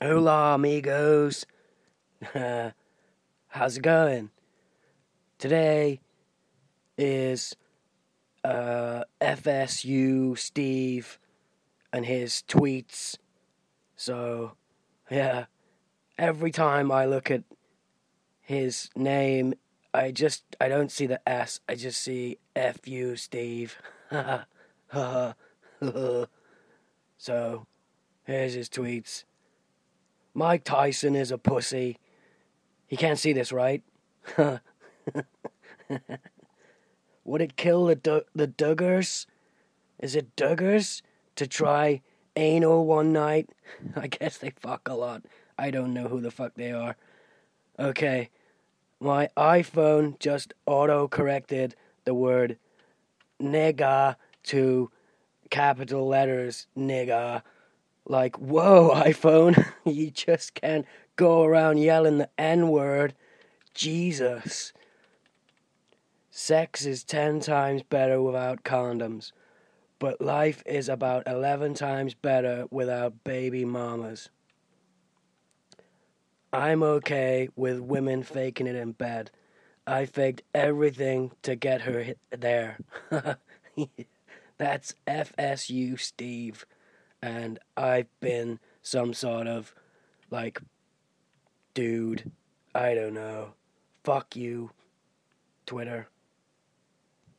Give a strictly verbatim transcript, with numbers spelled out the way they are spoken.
Hola, amigos. How's it going? Today is uh, F S U Steve and his tweets. So, yeah, every time I look at his name, I just I don't see the S. I just see F U Steve. So, here's his tweets. Mike Tyson is a pussy. He can't see this, right? Would it kill the du- the Duggars? Is it Duggars to try anal one night? I guess they fuck a lot. I don't know who the fuck they are. Okay, my iPhone just auto corrected the word nigga to capital letters nigga. Like, whoa, iPhone, you just can't go around yelling the N word. Jesus. Sex is ten times better without condoms, but life is about eleven times better without baby mamas. I'm okay with women faking it in bed. I faked everything to get her there. That's F S U Steve, and I've been some sort of, like, dude. I don't know. Fuck you, Twitter.